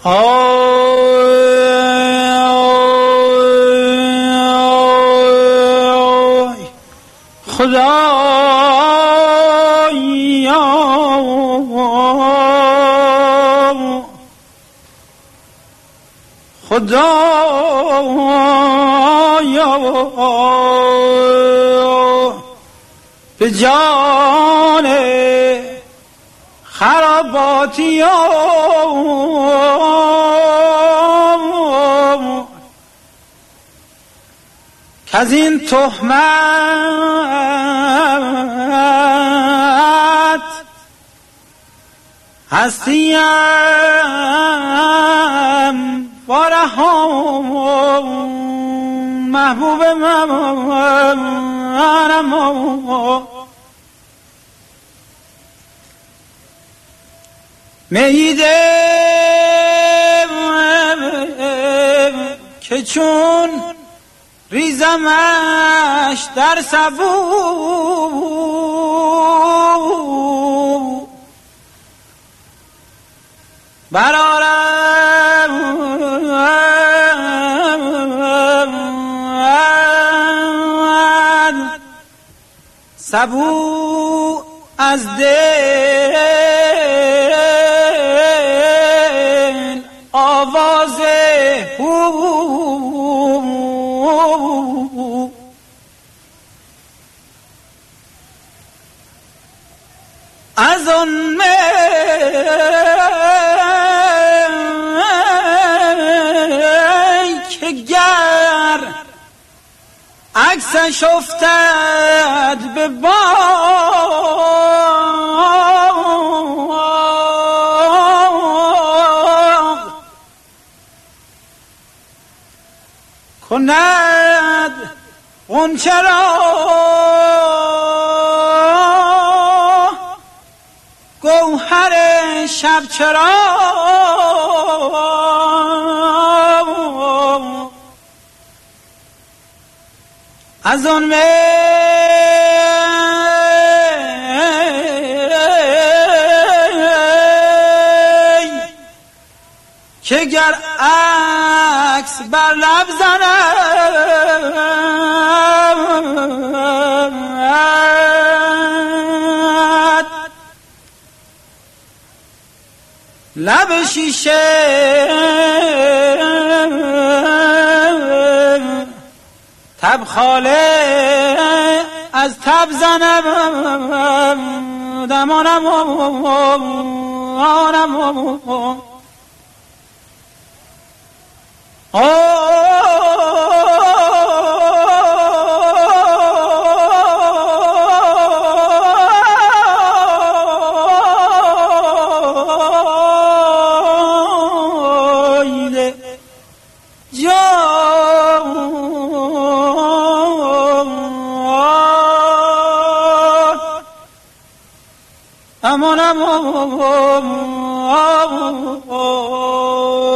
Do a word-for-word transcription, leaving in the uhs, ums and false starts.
آی خدایا خدایا به جان خراباتی که از این تهمت هستیم وارهام محبوب منم میده که چون ریزمش در سبو برآرد سبو از دل آواز از آن می که گر عکسش افتد به باغ کند غنچه را گوهر شب چراغ از آن می که گر عکس بر لب زند لب شیشه تبخاله از تب زنم دمانم آنم امانم